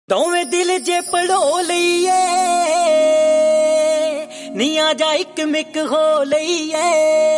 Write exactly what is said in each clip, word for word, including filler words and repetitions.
दोवें दिल जे पढ़ो लईए नी आ जा इक मिक हो लईए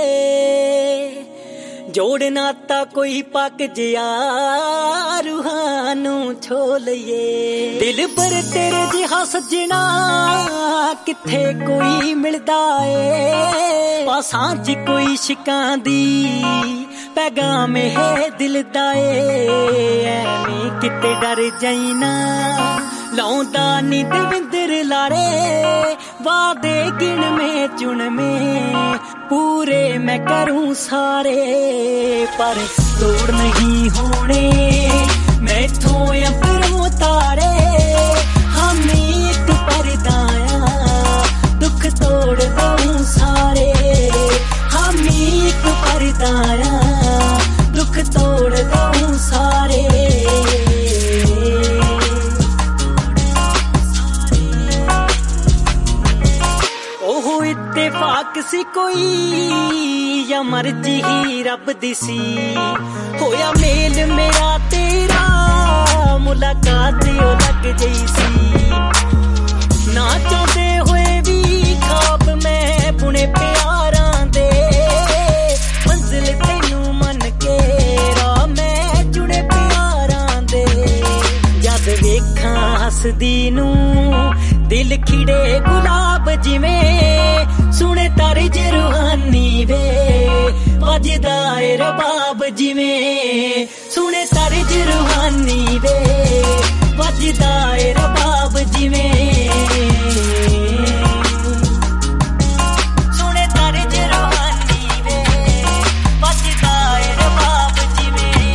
जोड़ नाता कोई पक जिया रूहानू छो लईए दिल पर तेरे जिहा सजना किथे कोई मिलदा ए पासां च कोई शिकां दी पैगाम है दिल दाए ऐवें किते डर जाई ना लौंदा नी दविंदर लारे वादे गिन में चुन में पूरे मैं करूं सारे पर तोड़ नहीं होने मैथों अबरों तारे हम एक परदाया दुख तोड़ दूं सारे हम एक परदाया दुख तोड़ दूं सारे ओहो इत्तेफाक सी कोई या मर्जी ही रब दी सी होया मेल मेरा तेरा मुलाकात ओ लग गई सी ना चाहते हुए भी ख्वाब मैं बुने प्यारां दे मंजिल तैनू मन के राह मैं जुड़े प्यारां दे जद वेखां हसदी नू दिल खिड़े गुलाब जिवें सुने तारी ज रूहानी वे वजदा ए रबाब जिवें सुने तारी ज रूहानी वे वजदा ए रबाब जिवें सुने तारी ज रूहानी वे वजदा ए रबाब जिवें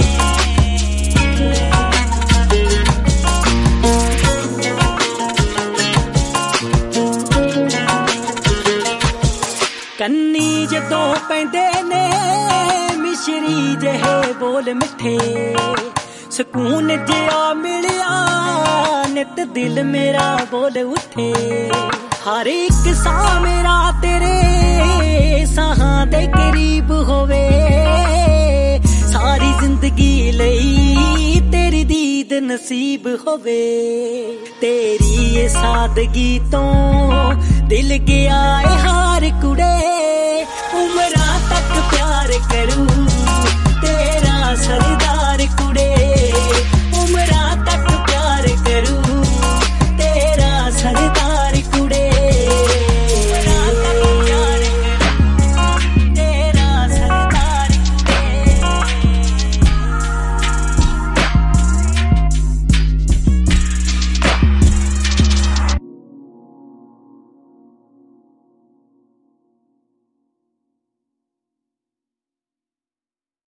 कन्नी जदों पैंदे ने मिश्री जहे बोल मिठे सुकून जिया मिलिया नित दिल मेरा बोल उठे हर एक सा मेरा तेरे साहां दे करीब होवे सारी जिंदगी लई तेरी दीद नसीब होवे तेरी ये सादगी तो दिल गया है हार कुड़े उमरा तक प्यार करूं तेरा सरदार